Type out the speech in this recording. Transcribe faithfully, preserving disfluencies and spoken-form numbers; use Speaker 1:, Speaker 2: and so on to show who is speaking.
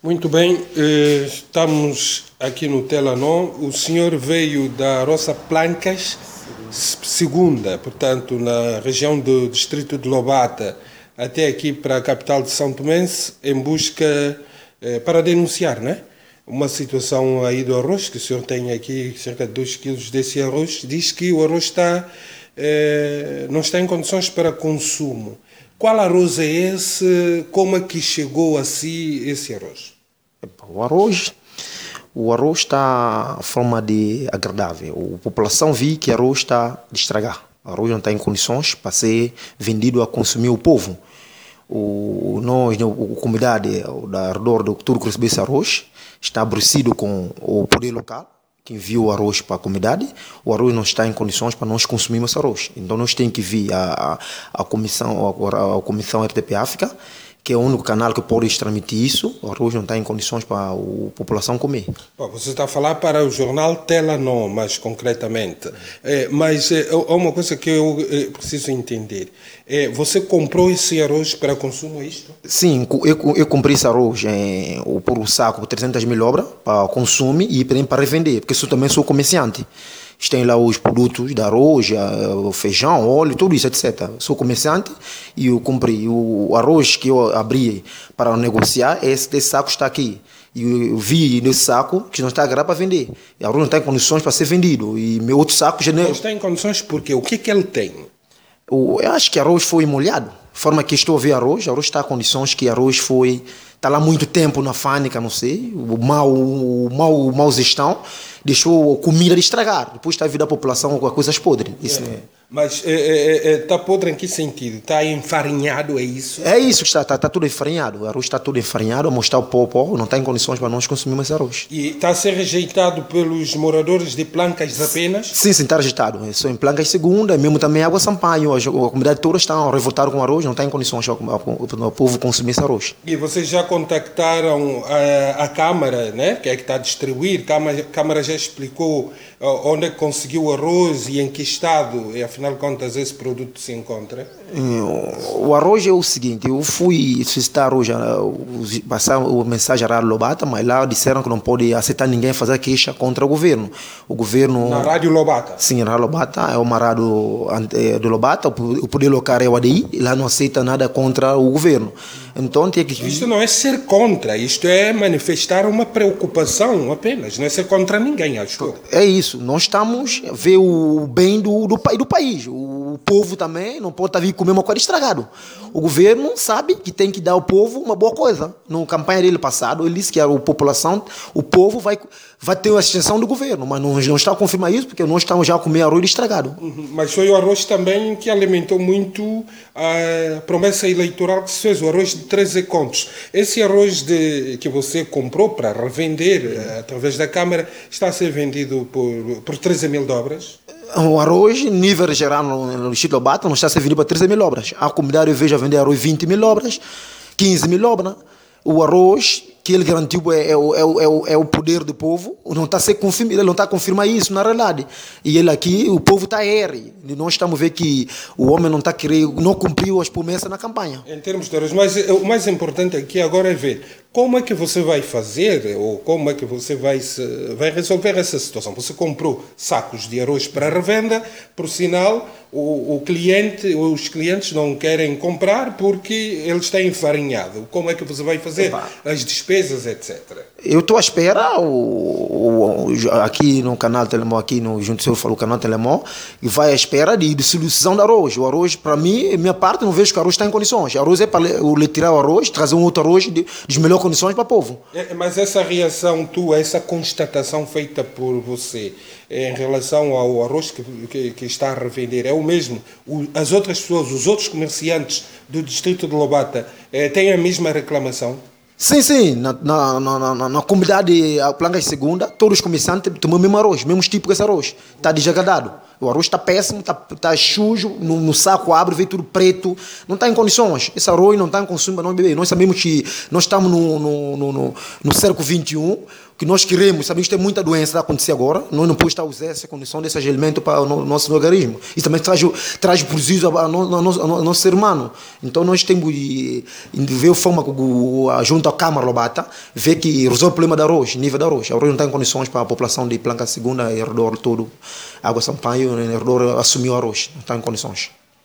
Speaker 1: Muito bem, eh, estamos aqui no Telenor. O senhor veio da Roça Plancas, segunda, portanto, na região do distrito de Lobata, até aqui para a capital de São Tomé, em busca, eh, para denunciar, né? Uma situação aí do arroz, que o senhor tem aqui cerca de dois quilos desse arroz, diz que o arroz está, eh, não está em condições para consumo. Qual arroz é esse? Como é que chegou a si esse arroz?
Speaker 2: O arroz, o arroz está em forma de agradável. A população viu que o arroz está a estragar. O arroz não está em condições para ser vendido a consumir o povo. O, nós, a comunidade da redor do tudo que recebe esse arroz, está aborrecido com o poder local, que enviou o arroz para a comunidade. O arroz não está em condições para nós consumirmos esse arroz. Então nós temos que vir a, a, a, comissão, a, a comissão R T P África, que é o único canal que pode transmitir isso. O arroz não está em condições para a população comer.
Speaker 1: Bom, você está a falar para o jornal Telenor, mais concretamente. É, mas é, há uma coisa que eu é, preciso entender. É, você comprou esse arroz para consumo, é isto?
Speaker 2: Sim, eu, eu comprei esse arroz é, por um saco por trezentas mil obras para consumo e para revender, porque eu também sou comerciante. Tem lá os produtos de arroz, o feijão, óleo, tudo isso, etcétera. Sou comerciante e eu comprei. O arroz que eu abri para negociar, esse, esse saco está aqui. E eu vi nesse saco que não está agradável para vender. O arroz não está em condições para ser vendido. E meu outro saco já não...
Speaker 1: Não está em condições porque o que é que ele tem?
Speaker 2: Eu acho que o arroz foi molhado. A forma que estou a ver arroz, o arroz está em condições que o arroz foi... Está lá muito tempo na fábrica, não sei. O mau, o mau, o mau gestão deixou comida de estragar. Depois está a vir da população com coisas podres. Isso
Speaker 1: é.
Speaker 2: é.
Speaker 1: Mas está é, é, é, podre em que sentido? Está enfarinhado, é isso?
Speaker 2: É isso que está, está, está tudo enfarinhado. O arroz está tudo enfarinhado, a mostrar o pó, não está em condições para nós consumirmos esse arroz.
Speaker 1: E está a ser rejeitado pelos moradores de Plancas apenas?
Speaker 2: Sim, sim, está rejeitado. Só em Plancas segunda, mesmo também Água Sampaio. A, a comunidade toda está revoltada com o arroz, não está em condições para o povo consumir esse arroz.
Speaker 1: E vocês já contactaram a, a Câmara, né, que é que está a distribuir? A Câmara, a Câmara já explicou onde é que conseguiu o arroz e em que estado, e afinal de contas, esse produto se encontra?
Speaker 2: O arroz é o seguinte, eu fui solicitar hoje, passar a mensagem à Rádio Lobata, mas lá disseram que não pode aceitar ninguém fazer queixa contra o governo. O governo...
Speaker 1: Na Rádio Lobata?
Speaker 2: Sim, a Rádio Lobata é uma rádio do Lobata, o poder local é o A D I, e lá não aceita nada contra o governo. Então tem que...
Speaker 1: Isto não é ser contra, isto é manifestar uma preocupação apenas, não é ser contra ninguém, acho.
Speaker 2: É isso, nós estamos a ver o bem do, do, do país. O povo também não pode estar vindo comer uma coisa estragada. O governo sabe que tem que dar ao povo uma boa coisa. Na campanha dele passado, ele disse que a população, o povo vai, vai ter a extensão do governo, mas não, não está a confirmar isso, porque nós estamos já a comer arroz estragado.
Speaker 1: Uhum. Mas foi o arroz também que alimentou muito a promessa eleitoral que se fez, o arroz de treze contos. Esse arroz de, que você comprou para revender através da Câmara está a ser vendido por, por treze mil dobras?
Speaker 2: O arroz, nível geral no, no distrito de Lobata, não está a ser vendido para treze mil obras. A comunidade eu vejo a vender arroz vinte mil obras, quinze mil obras. O arroz que ele garantiu é, é, o, é, o, é o poder do povo, não está a ser confirma, ele não está a confirmar isso na realidade. E ele aqui, o povo está a errar. Nós estamos a ver que o homem não está querendo, não cumpriu as promessas na campanha.
Speaker 1: Em termos de arroz, mas o mais importante aqui agora é ver como é que você vai fazer ou como é que você vai, vai resolver essa situação. Você comprou sacos de arroz para revenda, por sinal, o, o cliente, os clientes não querem comprar porque ele está enfarinhado. Como é que você vai fazer? Epa. As despesas, etcétera.
Speaker 2: Eu estou à espera, o, o, aqui no canal Telemó, aqui no junto seu falou canal Telemó, e vai à espera de, de solução do arroz. O arroz, para mim, minha parte, não vejo que o arroz está em condições. O arroz é para eu tirar o arroz, trazer um outro arroz de, de melhores condições para o povo.
Speaker 1: É, mas essa reação tua, essa constatação feita por você em relação ao arroz que, que, que está a revender, é o mesmo? O, as outras pessoas, os outros comerciantes do distrito de Lobata é, têm a mesma reclamação?
Speaker 2: Sim, sim, na, na, na, na, na comunidade Plancas Segunda, todos os comerciantes tomam o mesmo arroz, mesmo tipo que esse arroz, está desagradado. O arroz está péssimo, está tá sujo, no, no saco abre, vem tudo preto, não está em condições. Esse arroz não está em consumo para nós beber. Nós sabemos que nós estamos no, no, no, no, no século vinte e um, que nós queremos, sabemos que tem muita doença a acontecer agora, nós não podemos estar a usar essa condição desse alimento para o nosso organismo. Isso também traz, traz prejuízo ao nosso, ao nosso ser humano. Então nós temos de, de ver a forma que a junta à Câmara Lobata vê que resolve o problema do arroz, nível do arroz. O arroz não tem condições para a população de Planca Segunda, herdor todo, Água Sampaio, herdor assumir o arroz, não tem condições.